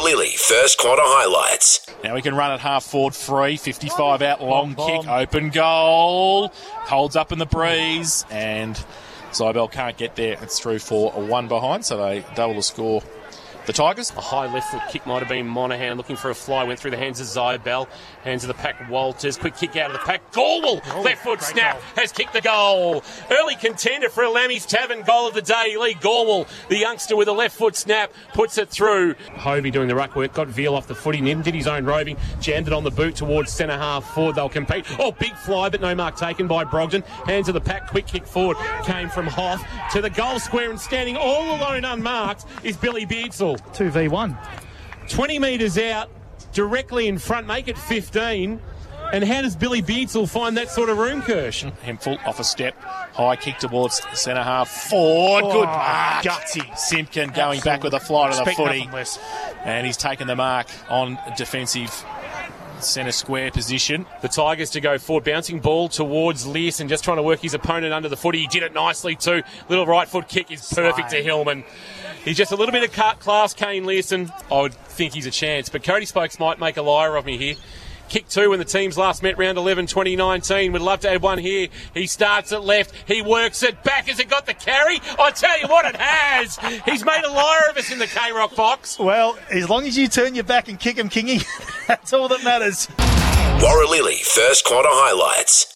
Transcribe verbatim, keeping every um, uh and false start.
Warra-Lilly first quarter highlights. Now we can run at half forward free, fifty-five out, long kick, open goal, holds up in the breeze, and Zybel can't get there. It's through for a one behind, so they double the score. The Tigers. A high left foot kick might have been Monaghan looking for a fly, went through the hands of Zybel, hands of the pack Walters, quick kick out of the pack, Gorwell, oh, left foot snap, goal. Has kicked the goal. Early contender for a Lammy's Tavern goal of the day, Lee Gorwell, the youngster with a left foot snap, puts it through. Hovey doing the ruck work, got Veal off the footy, Nim did his own roving, jammed it on the boot towards centre half forward, they'll compete. Oh, big fly, but no mark taken by Brogden, hands of the pack, quick kick forward, came from Hoff to the goal square, and standing all alone unmarked is Billy Beardsall. two v one. twenty metres out, directly in front, make it fifteen. And how does Billy Beardsall find that sort of room, Kirsch? Hemphill off a step, high kick towards centre half forward. Oh, good mark. Gutsy. Simpkin going back with a fly to the Speak footy. nothing And he's taken the mark on defensive centre square position. The Tigers to go forward, bouncing ball towards Learson, just trying to work his opponent under the footy. He did it nicely too. Little right foot kick is perfect to Hillman. He's just a little bit of class, Kane Learson. I would think he's a chance, but Cody Spokes might make a liar of me here. Kick two when the teams last met round eleven twenty nineteen. Would love to have one here. He starts at left. He works it back. Has it got the carry? I tell you what, it has. He's made a liar of us in the K-Rock box. Well, as long as you turn your back and kick him, Kingy, that's all that matters. Warra-Lilly first quarter highlights.